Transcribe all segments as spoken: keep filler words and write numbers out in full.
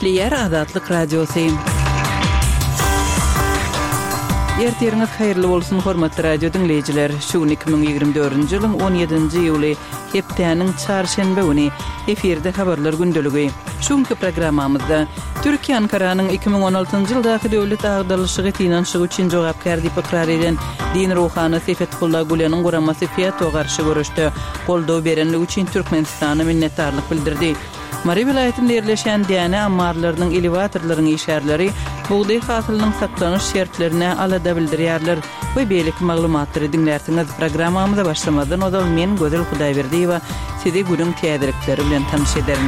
Eşliyer Azatlyk Radiosu. Ertiriniz hayırlı bolsun hormatly radio dinleyijiler. Şu iki bin ýygrimi dördünji ýylyň on ýedinji ýuly hepdeniň çarşembe güni efirde habarlar gündeligi. Şuňky programmamyzda Türkiýe Ankaranyň iki bin on altynjy ýyldaky döwlet agdalyşygy finansyň üçin jogapkar diýip ikrar eden Din Ruhany Sefetullah Gulanyň guramasy Fiýatowa garşy görüşde goldaw berenligi üçin Türkmenistana minnetdarlyk bildirdi. Mari vilayetinde yerleşen däne ammarlarynyň elevatorlaryň işärleri buğday hasylynyň saklanyş şertlerine alada bildirýärler. Bu beýlik maglumatlary dinlersiňiz. Programmamyza başlamadan odal men Gözel Hudaýberdiýewa sizi günüň täzelikleri bilen tanış ederim.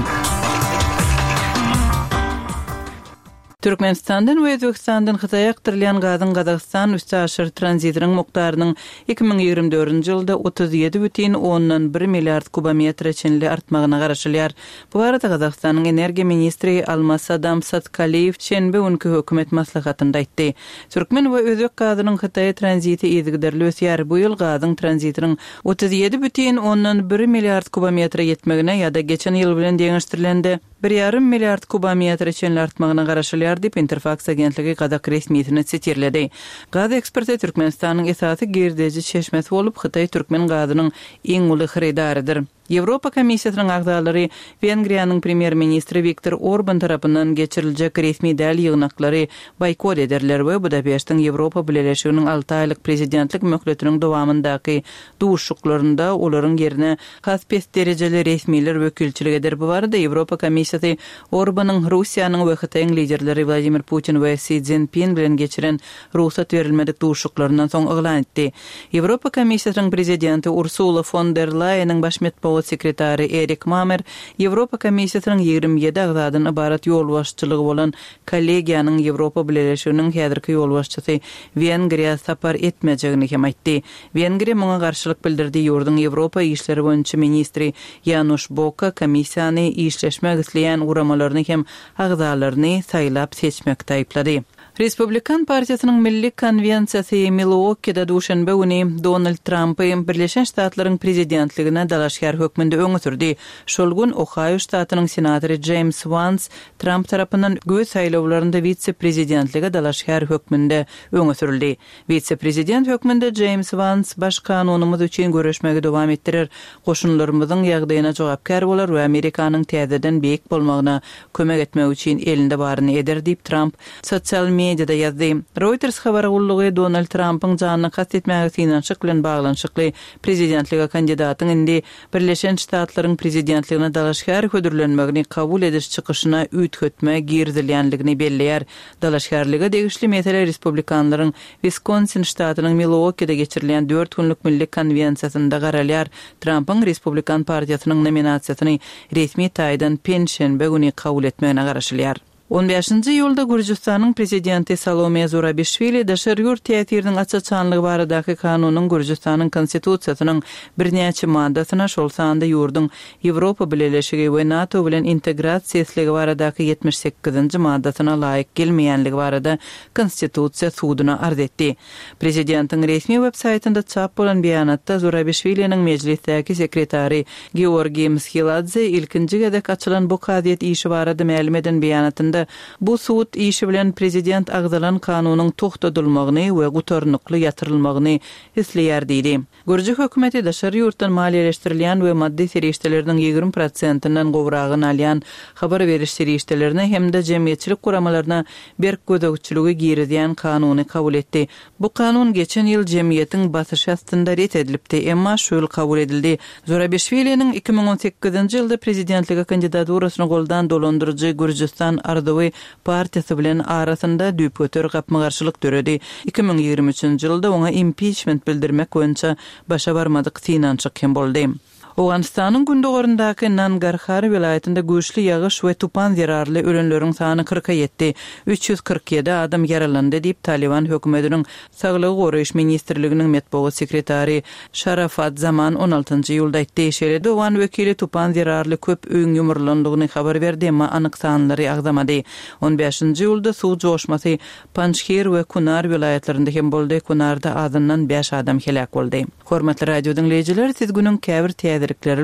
Türkmenistandan we Özbekistandan Hytaýa aktarylýan gazyň Gazakystan üstü aşyr tranzitiniň mukdarynyň iki bin ýygrimi dördünji ýylda otuz ýedi бүтүn oňdan bir milliard kubometr çenli artmagyna garaşylýar. Bu arada Gazakystanyň energiýa ministri Almas Adam Satkaliýew şenbe günkü hökümet maslahatynda aýtdy. Türkmen we özbek gazynyň Hytaýa tranziti ýetgidärli ösýär. Bu ýyl gazyň tranzitiniň otuz ýedi бүтүn oňdan bir milliard kubometr ýetmegine ýa-da geçen ýyl bilen deňeşdirilendi. bir ýarym milliard kubometr çenli artmagyna garaşylýar diýip Interfax agentligi Gazak resmiýetine çetirledi. Gaz eksperti Türkmenistanyň esasy girdeji çeşmesi bolup Hytaý türkmen gazynyň iň uly hyrydarydyr. Ýewropa Komissiýasynyň agdalary Wengriýanyň premier ministri Viktor Orban tarapyndan geçiriljek resmi däl ýygnaklary boykot ederler we Budapeştiň Ýewropa Birleşiginiň alty aýlyk prezidentlik möhletiniň dowamyndaky duşuklarynda olaryň ýerine has derejeli resmiler wekilçilik eder. Bu barada Ýewropa Komissiýasy Orbanyň Russiýanyň we Hytaýyň liderleri Vladimir Putin we Xi Jinping bilen geçiren ruhsat berilmedik duşuklaryndan soň eglan etdi. Ýewropa Komissiýasynyň prezidenti Ursula von der Leyen'in baş metbuat sekretary Erik Mamer Ýewropa Komissiýasynyň ýygrimi ýedi agzadan ibarat ýol başçylygy bolan kollegiýanyň Ýewropa Birleşiginiň häzirki ýol başçysy Wengriýa sapar etmejegini hem aýtdy. Wengriýa muňa garşylyk bildirdi. Ýurdun Ýewropa işleri boýunça ministri Janusz Boka komissiýany işleşmek isleýän uramalaryny hem agzalaryny saýlap seçmekde aýplady. Respublikan Partiýasynyň Milli Konvensiýasy Milwaukee'de duşanbe güni Donald Trumpy Birleşen Ştatlaryň prezidentligine dalaşýar hökmünde öňe sürdi. Şol gün Ohio ştatynyň senatory James Vance Trump tarapyndan göz saýlawlarynda vitse-prezidentlige dalaşýar hökmünde öňe sürildi. Vitse-prezident hökmünde James Vance baş kanunumyz üçin görüşmegi dowam etdirir. Goşunlarymyzyň ýagdaýyna jogapkar bolar we Amerikanyň täzeden beýik bolmagyna kömek etmek üçin elinde baryny eder diýip Trump sosial medyada ýazdy. Reuters habaragullygy Donald Trumpyň janyny kastetmäge finansyk bilen baglanşykly prezidentlige kandidatyň indi Birleşen Ştatlaryň prezidentligine dalaşýar hödürlenmegini kabul ediş çykyşyna üýtgetme girdilýänligini belleýär. Dalaşýarlyga degişli mesele Respublikanlaryň Wisconsin ştatynyň Milwaukee'de geçirilýän dört günlük milli konvensiýasynda garalýar. Trumpyň Respublikan partiýasynyň nominasiýasyny resmi taýdan penşenbe güni kabul etmegine garaşylýar. on beşinji ýylda Gürjistanyň prezidenti Salome Zurabishvili daşary ýurt täsiriniň açyçanlygy baradaky kanunyň Gürjistanyň konstitusiýasynyň birnäçe maddasyna şol sanda ýurdun Ýewropa Birleşigi we NATO bilen integrasiýasylygy baradaky ýetmiş sekizinji maddasyna laýyk gelmeýänligi barada konstitusiýa suduna arz etdi. Prezidentiň resmi web saýtynda çap bolan beýanatda Zurabishviliň mejlisdäki sekretary Georgiy Mskhiladze ilkinji gezek açylan bu kaziýet işi barada ma'lum eden beýanatynda bu sud işi bilen prezident agdalan kanunyň togtadylmagyny we gutarnykly ýatyrylmagyny isleýär diýdi. Gürji hökümeti daşary ýurtdan maliýeleşdirilýän we maddi serişdeleriniň ýygrimi prosentinden gowragyny alýan habar beriş serişdelerini hemde jemgyýetçilik guramalaryna berk gözegçiligi girizýän kanuny kabul etdi. Bu kanun geçen ýyl jemgyýetiň basyş ýastynda ret edilipdi, emma şu ýyl kabul edildi. Zurabishviliň iki bin on sekizinji ýylda prezidentlige kandidaturasyny goldan dolandyrjy Gürjistan Ardowy partiýasy bilen arasynda düpöter gapma garşylyk töredi. iki bin ýygrimi üçinji ýylda oňa impeachment bildirmek boýunça başa barmadyk finansyk hem boldy. Owganistanyň gündogorundaky Nangarhar vilayetinde güýçli ýagyş we tupan zerarly ölenleriň sany kırka ýetdi. üç ýüz kırk ýedi adam yaralandy diýip Taliban hökümetiniň Saglygy goraýyş ministrliginiň metbuat sekretary Şarafat Zaman on altynjy ýylda aýtdy. Şeýle owan wekili tupan zerarly köp öýüň ýumurlandygyny habar berdi, emma anyk sanlary agdamady. on beşinji ýylda suw joşmasy Panjshir we Kunar vilayetlerinde hem boldy. Kunarda azyndan beş adam helak boldy. Hormatly radio dinleýijiler, siz günüň käbir täzelikleri